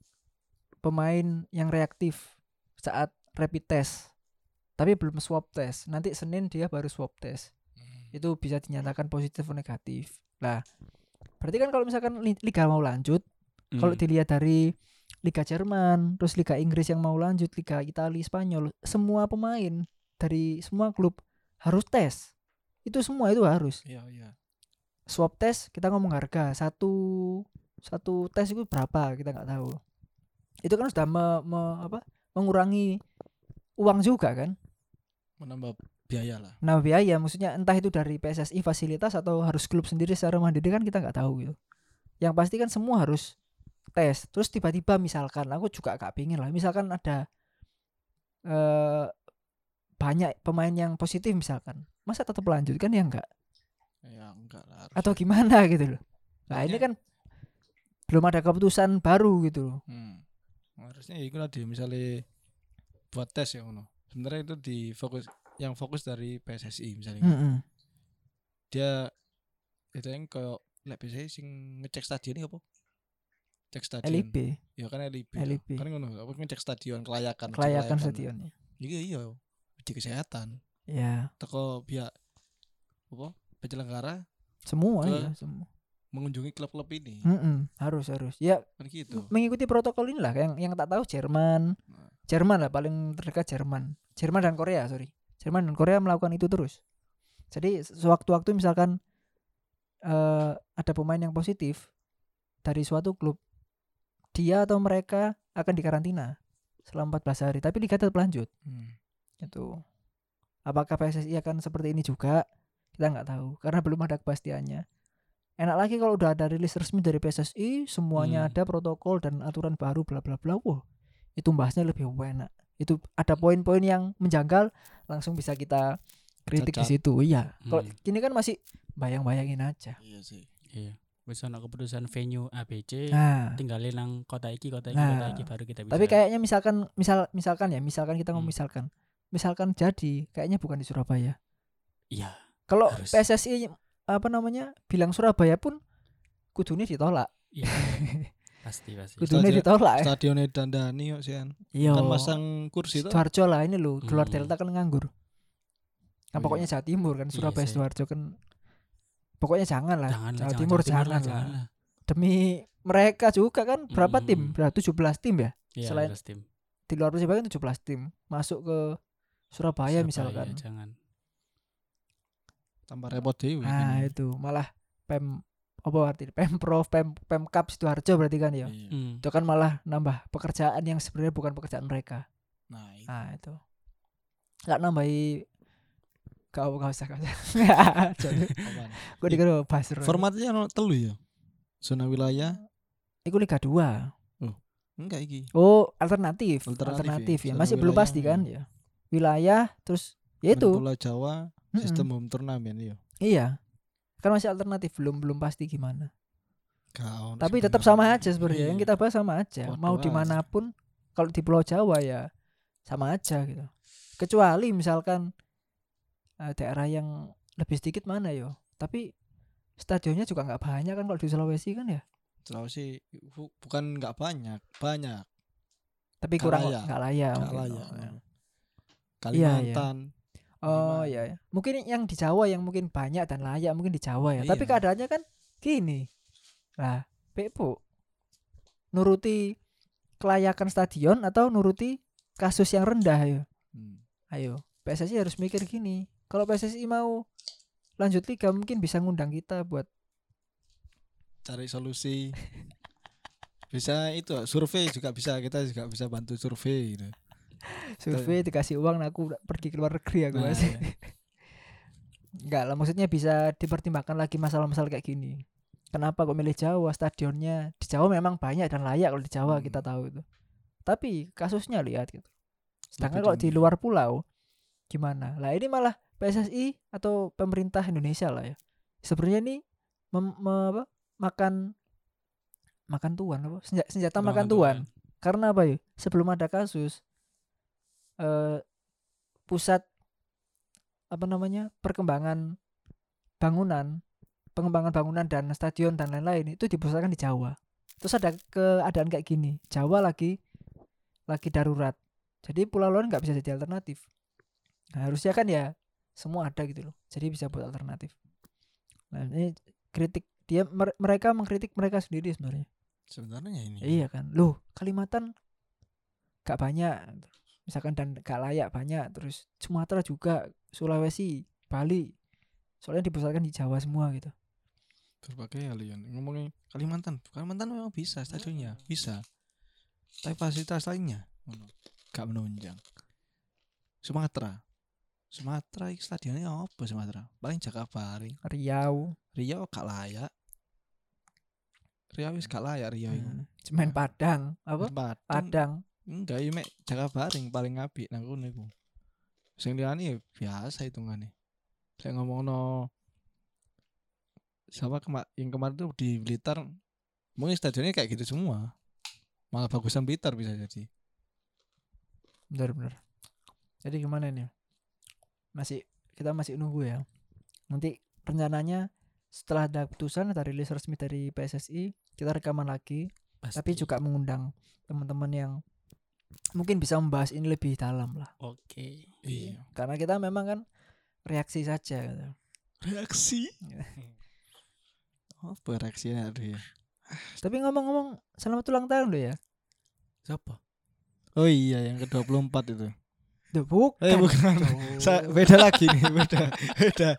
pemain yang reaktif saat rapid test tapi belum swab test. Nanti Senin dia baru swab test. Itu bisa dinyatakan positif atau negatif. Lah, berarti kan kalau misalkan liga mau lanjut, kalau dilihat dari Liga Jerman, terus Liga Inggris yang mau lanjut, Liga Italia, Spanyol, semua pemain dari semua klub harus tes. Itu semua itu harus. Iya. Swab test kita ngomong harga satu tes itu berapa kita nggak tahu. Itu kan sudah mengurangi uang juga kan? Menambah biaya lah. Nah biaya maksudnya entah itu dari PSSI fasilitas atau harus klub sendiri secara mandiri kan kita nggak tahu gitu. Yang pasti kan semua harus tes. Terus tiba-tiba misalkan aku juga gak pingin lah. Misalkan ada banyak pemain yang positif misalkan, masa tetap lanjut kan ya enggak? Ya enggak lah. Atau gimana gitu loh. Nah ini kan belum ada keputusan baru gitu loh. Harusnya itu tadi misalnya buat tes ya ngono. Sebenarnya itu yang fokus dari PSSI misalnya. Dia itu yang kayak PSSI sing ngecek stadion ini apa? Cek stadion. LIB. Ya kan LIB. Kan ngono, apa ngecek stadion kelayakan stadionnya. Iya. Uji kesehatan. Iya. Teko pihak penyelenggara semua. Mengunjungi klub-klub ini. Harus. Ya kan gitu. Mengikuti protokol inilah yang tak tahu Jerman lah paling terdekat Jerman dan Korea Jerman dan Korea melakukan itu terus. Jadi sewaktu-waktu misalkan ada pemain yang positif dari suatu klub, dia atau mereka akan dikarantina selama 14 hari tapi liga tetap lanjut. Itu apakah PSSI akan seperti ini juga kita nggak tahu karena belum ada kepastiannya. Enak lagi kalau udah ada rilis resmi dari PSSI, semuanya ada protokol dan aturan baru bla bla bla. Wow, itu bahasnya lebih enak. Itu ada poin-poin yang menjanggal langsung bisa kita kritik di situ. Iya. Kalau ini kan masih bayang-bayangin aja. Iya sih. Iya. Wis ana keputusan venue ABC, tinggalin nang kota iki baru kita bisa. Tapi kayaknya misalkan kita ngomong misalkan jadi kayaknya bukan di Surabaya. Iya. Kalau PSSI bilang Surabaya pun kudunya ditolak. Iya. Pasti. Kudunya ditolak. Stadionnya dandani kok sian. Kan masang kursi itu. Sidoarjo lah ini loh, Gelar Delta kan nganggur. Kan pokoknya Jawa Timur kan, Surabaya Sidoarjo kan. Pokoknya jangan lah. Jawa Timur jangan lah. Demi mereka juga kan berapa tim? Berapa 17 tim ya? Iya, selain 17 tim. di luar Persibaya kan 17 tim masuk ke Surabaya misalkan. Jangan. Tambah repot dewe. Nah, itu malah Pemkab Sidoarjo berarti kan ya. Itu kan malah nambah pekerjaan yang sebenarnya bukan pekerjaan mereka. Nah, itu. Enggak nambahi kau usah. Gue dikira basur. Formatnya ono 3 ya. Zona wilayah. Iku Liga 2. Enggak iki. Oh, alternatif ya. Masih belum pasti kan ya. Wilayah terus ya itu. Pulau Jawa, sistem home turnamen ya. Iya. Kan masih alternatif, belum pasti gimana. Gak, tapi tetap sama aja sebenarnya. Yang kita bahas sama aja. Mau dimanapun, kalau di Pulau Jawa ya sama aja gitu. Kecuali misalkan daerah yang lebih sedikit mana yo. Tapi stadionnya juga nggak banyak kan kalau di Sulawesi kan ya. Sulawesi bukan nggak banyak. Tapi kurang nggak layak. Kalimantan. Oh iya. Mungkin yang di Jawa yang mungkin banyak dan layak mungkin di Jawa ya. Tapi keadaannya kan gini. Lah, Pepo nuruti kelayakan stadion atau nuruti kasus yang rendah ya. Ayo, PSSI harus mikir gini. Kalau PSSI mau lanjut liga mungkin bisa ngundang kita buat cari solusi. Bisa itu survei juga bisa, kita juga bisa bantu survei gitu. Survei dikasih uang aku pergi ke luar negeri aku Mas. Enggak lah, maksudnya bisa dipertimbangkan lagi masalah-masalah kayak gini. Kenapa kok milih Jawa? Stadionnya di Jawa memang banyak dan layak kalau di Jawa kita tahu itu. Tapi kasusnya lihat gitu. Sedangkan kalau di luar pulau gimana? Lah ini malah PSSI atau pemerintah Indonesia lah ya. Sebenarnya ini makan tuan apa? Senjata makan tuan. Karena apa ya? Sebelum ada kasus pusat pengembangan bangunan dan stadion dan lain-lain itu dipusatkan di Jawa. Terus ada keadaan kayak gini, Jawa lagi darurat. Jadi pulau lain nggak bisa jadi alternatif. Nah, harusnya kan ya semua ada gitu loh. Jadi bisa buat alternatif. Nah, ini kritik mereka mengkritik mereka sendiri sebenarnya. Sebenarnya ini. Iya kan. Loh, Kalimantan gak banyak. Misalkan dan gak layak banyak. Terus Sumatera juga, Sulawesi, Bali. Soalnya dipusatkan di Jawa semua gitu. Berbagai hal yang ngomongin Kalimantan memang bisa stadionnya, bisa. Tapi fasilitas lainnya gak menunjang. Sumatera stadionnya apa Sumatera? Paling Jakabaring. Riau gak layak. Riau wis gak layak Riau itu. Semen Padang apa? Padang. Enggak, ya mek Jakabaring paling apik nang kono iku. Sing liyane biasa hitungane. Saya ngomongno sama yang kemarin tuh di Blitar, mungkin stadionnya kayak gitu semua. Malah bagusan Blitar bisa jadi. Benar. Jadi gimana nih? Kita masih nunggu ya. Nanti rencananya setelah ada keputusan, ada rilis resmi dari PSSI, kita rekaman lagi. Pasti. Tapi juga mengundang teman-teman yang mungkin bisa membahas ini lebih dalam lah. Oke. Iya. Karena kita memang kan reaksi saja gitu. Reaksi? Apa reaksinya aduh ya. Tapi ngomong-ngomong, selamat ulang tahun lo ya. Siapa? Oh iya, yang ke-24 itu. Duh, bukan. Bukan. Beda lagi nih, beda.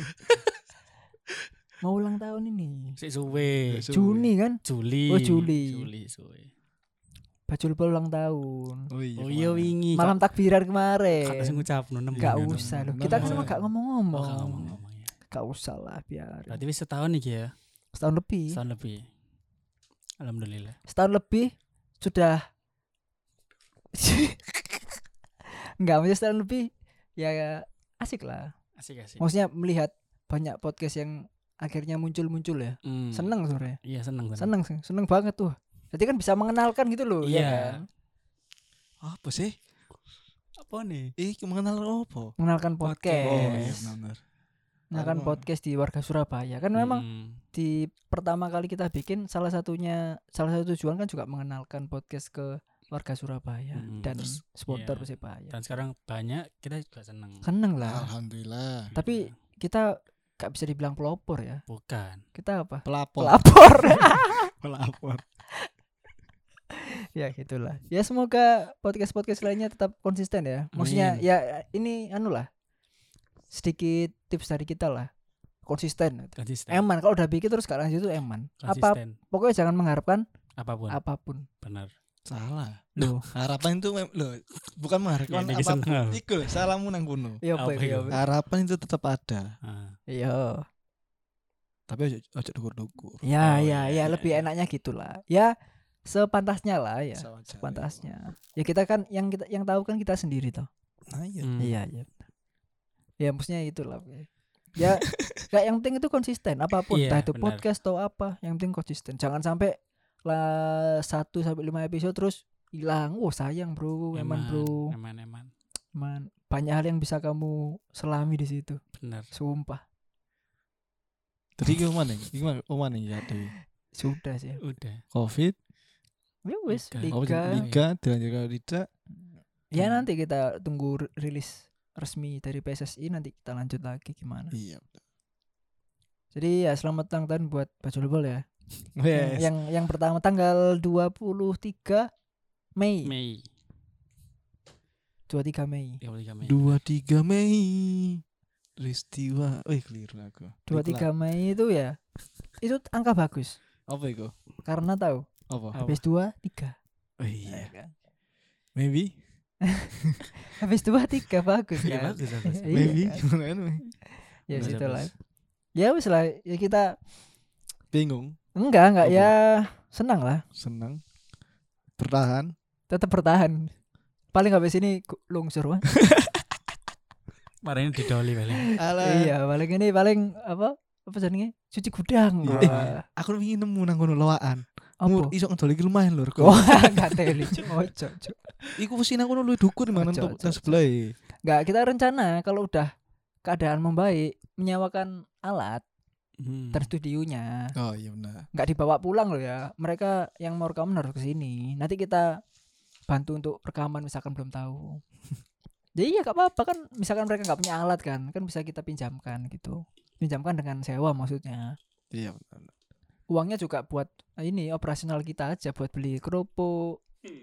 Mau ulang tahun ini. Si suwe. Juni kan? Juli. Oh, Juli suwe. Bacul ulang tahun. Oh iya wingi. Malam takbiran kemarin. Kata sing ngucapno nemu. Gak usah loh. Kita kan gak ngomong-ngomong. Ngomong-ngomong ya. Gak usah lah biar. Berarti wis setahun iki ya. Setahun lebih. Alhamdulillah. Setahun lebih sudah. Enggak, maksudnya setahun lebih ya asik lah. Asik. Maksudnya melihat banyak podcast yang akhirnya muncul ya. Seneng sebenarnya. Iya, Seneng banget tuh. Jadi kan bisa mengenalkan gitu loh. Iya. Ya kan? Apa sih? Apa nih? Mengenal apa? Mengenalkan podcast. Oh iya benar. Mengenalkan podcast di warga Surabaya. Kan memang di pertama kali kita bikin salah satu tujuan kan juga mengenalkan podcast ke warga Surabaya dan supporter Persibaya. Dan sekarang banyak, kita juga seneng. Seneng lah. Alhamdulillah. Tapi kita gak bisa dibilang pelopor ya. Bukan. Kita apa? Pelapor. Pelapor. Pelapor. Ya gitulah. Ya semoga podcast lainnya tetap konsisten ya. Maksudnya ya ini lah. Sedikit tips dari kita lah. Konsisten. Eman kalau udah bikin terus gak lanjut itu eman. Pokoknya jangan mengharapkan apapun. Benar. Salah. Loh, harapan itu bukan mengharapkan apapun. Iku salahmu nang kono. Harapan itu tetap ada. Iya. Tapi ojo dukur-dukur. Ya, lebih enaknya gitulah. Ya sepantasnya lah ya. Sepantasnya. Ya kita kan yang tahu kan kita sendiri toh. Nah iya. Ya maksudnya itulah. Ya kayak yang penting itu konsisten apapun, entah itu podcast atau apa, yang penting konsisten. Jangan sampai 1 sampai 5 episode terus hilang. Sayang bro, eman bro. Eman. Banyak hal yang bisa kamu selami di situ. Benar. Sumpah. Tadi gimana ya Dewi? Sudah sih. Udah. Covid. Ya wes, Liga dilanjutkan tidak. Ya nanti kita tunggu rilis resmi dari PSSI, nanti kita lanjut lagi gimana. Iya. Jadi ya selamat ulang tahun buat Bajul Bol ya. Yes. Yang pertama tanggal 23 Mei. 23 Mei. 23 Mei. Peristiwa. Keliru aku. 23 Mei itu ya. Itu angka bagus. Apa itu? Karena tahu. Apa? Habis 2 3. Oh iya. Maybe. Habis 2 3 bagus kan. Bagus. Maybe. Ya situlah. Ya wis lah, ya kita bingung. Enggak ya, senang lah. Senang. Bertahan. Tetap bertahan. Paling habis ini lungsur mah. Kemarin didoli paling. Iya, paling apa jenenge? Cuci gudang. Aku ingin nemu nang ngono lowaan. Apa? Iso ngedol iki lumayan lho. Enggak teli. Ojo. Iku wis nang ngono luwih dukur mana nang sebelah. Enggak, kita rencana kalau udah keadaan membaik menyewakan alat dan studionya. Oh iya benar. Enggak dibawa pulang loh ya. Mereka yang mau rekaman harus ke sini. Nanti kita bantu untuk rekaman misalkan belum tahu. Jadi ya gak apa-apa kan, misalkan mereka gak punya alat kan bisa kita pinjamkan gitu. Pinjamkan dengan sewa maksudnya. Iya benar. Uangnya juga buat ini operasional kita aja, buat beli kerupuk,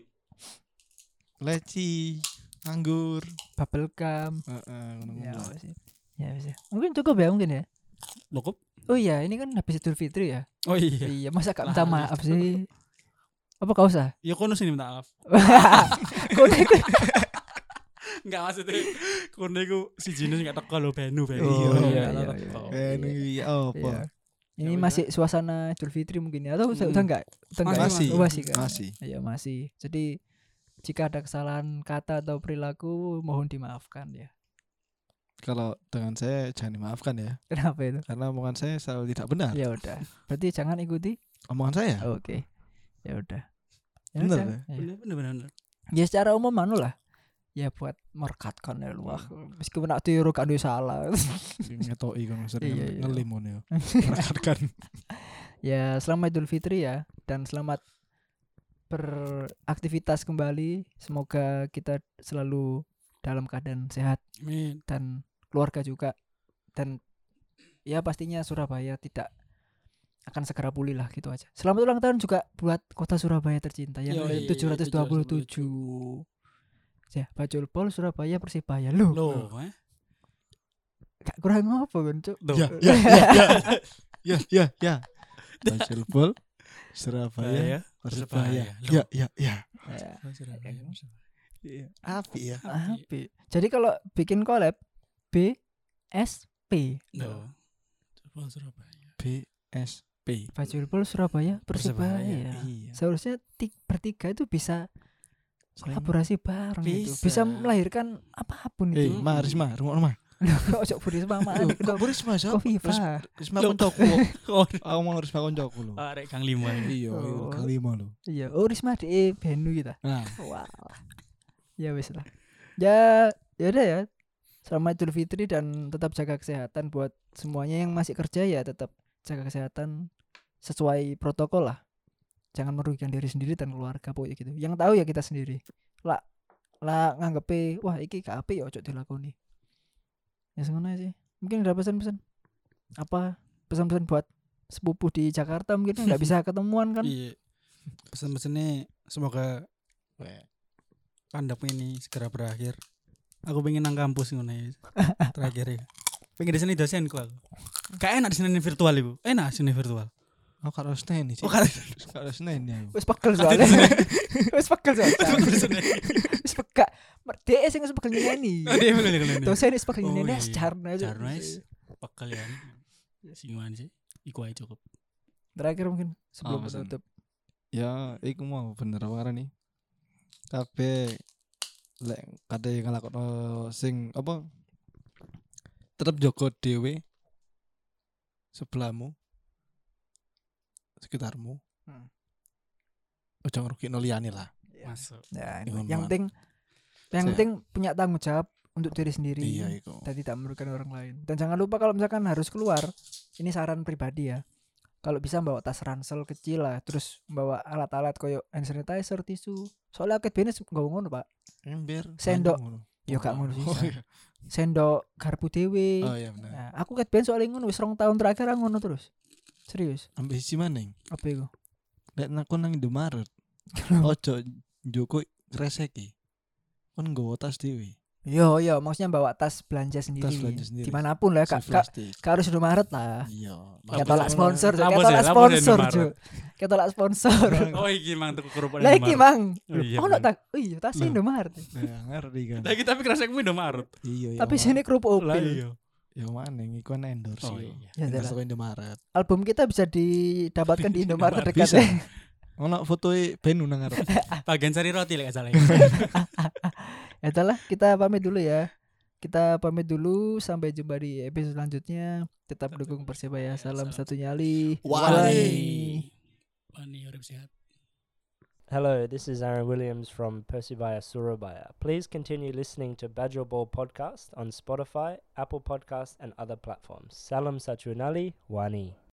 leci, anggur, bubble gum. Ya wis. Mungkin cukup ya mungkin ya. Cukup. Oh iya, ini kan habis Idul Fitri ya. Oh iya. Iya, masa gak minta maaf sih? Apa kau usah? Ya kono sini minta maaf. Kono iku. Enggak maksudnya kono iku si jenis enggak teko lho Benu. Iya. Benu iya apa? Ini masih suasana Idul Fitri mungkin ya, atau udah enggak? Masih. Iya, masih. Jadi jika ada kesalahan kata atau perilaku mohon dimaafkan ya. Kalau dengan saya jangan dimaafkan ya. Kenapa itu? Karena omongan saya selalu tidak benar. Ya udah. Berarti jangan ikuti omongan saya. Oke. Ya udah. Benar. Benar. Ya secara umum lah. Ya buat merekatkan ya lu. Meskipun nak tiru kan salah. Ngetoki kan maksudnya ngelim ngono ya. Merekatkan. Ya selamat Idul Fitri ya, dan selamat beraktivitas kembali. Semoga kita selalu dalam keadaan sehat. Amin. Dan keluarga juga, dan ya pastinya Surabaya tidak akan segera pulih lah gitu aja. Selamat ulang tahun juga buat kota Surabaya tercinta yang 727. Ya, Bajul Pol Surabaya Persibaya loh. Gak kurang apa kan, Cuk? Ya. Bajul Pol Surabaya Persibaya. Ya. Api ya. Jadi kalau bikin collab BSP. Surabaya. BSP. Bajul Pol Surabaya Persibaya. Iya. Seharusnya bertiga itu bisa kolaborasi bareng itu. Bisa melahirkan apapun itu. Risma, rumah. Ojo Risma mah. Kok Risma sih? Risma koncoku. Aku mau Risma koncoku lho. Arek Kang 5. Iya, Kang 5 lho. Iya, Risma di Benu kita. Nah. Wow. Ya wis lah. Ya udah ya. Selamat Idul Fitri dan tetap jaga kesehatan buat semuanya yang masih kerja, ya tetap jaga kesehatan sesuai protokol lah. Jangan merugikan diri sendiri dan keluarga pokoknya gitu. Yang tahu ya kita sendiri. Lah nganggepe wah iki gak apik ya ojo dilakoni. Ya ngono sih. Mungkin ada pesan-pesan. Apa pesan-pesan buat sepupu di Jakarta mungkin enggak bisa ketemuan kan? Iya. Pesan-pesannya semoga pandemi ini segera berakhir. Aku pengen nang kampus ngono ya. Terakhir ya. Pengen di sini dosenku aku. Gak enak di sini virtual iku. Enak sini virtual. Oh karo Senin sih. Oh karo Senin ya. Wis pegel soalnya. Wis pegel soalnya. Wis pegak. Dhek sing wis pegel ngene. Dosen wis pegel ngene sejarna aja. Sejarna wis pegel ya. Sing mana sih? Iku ae cukup. Terakhir mungkin sebelum tutup. Ya, iku mau bener apa nih? Kabeh lek kate nglakokno sing apa? Tetep jaga dhewe sebelahmu sekitarmu. Ojo ngrugikno liyane lah. Masuk. Ya, yang penting punya tanggung jawab untuk diri sendiri. Iya, itu. Dan tidak merugikan orang lain. Dan jangan lupa kalau misalkan harus keluar, ini saran pribadi ya. Kalau bisa bawa tas ransel kecil lah, terus bawa alat-alat koyo hand sanitizer, tisu. Soalnya ket bene nggo ngono, Pak. Ember. Sendok. Yo gak ngono sih. Sendok garpu dhewe. Oh iya bener. Nah, aku ket ben soalnya ngono wis 2 tahun terakhir aku ngono terus. Serius. Ambek siji maneng. Apa iku? Lek aku nang Indomaret. Ojo njoko kreseki. Kon nggawa tas dhewe. Yo, maksudnya bawa tas belanja sendiri. Dimanapun lah, Kak harus Indomaret lah. Iya. Ketolak sponsor, ketolak sponsor. Oh iki mang tuku kerupuk Indomaret. Lah iki mang. Ono tak, iya tas Indomaret. Ya ngerti kan. Lah iki tapi kresekmu Indomaret. Iya. Tapi sini kerupuk Lah Opil. iya. Ya mana iku endorse. Oh iya. Endorse Indomaret. Album kita bisa didapatkan di Indomaret dekat. Ono fotoe Benu nang ngarep. Bagian sari roti lek salah. Ya itulah, kita pamit dulu ya. Kita pamit dulu, sampai jumpa di episode selanjutnya. Tetap dukung Persebaya. Salam satu nyali. Wani urip sehat. Hello, this is Aaron Williams from Persebaya Surabaya. Please continue listening to Badger Ball Podcast on Spotify, Apple Podcast and other platforms. Salam satu nyali, Wani.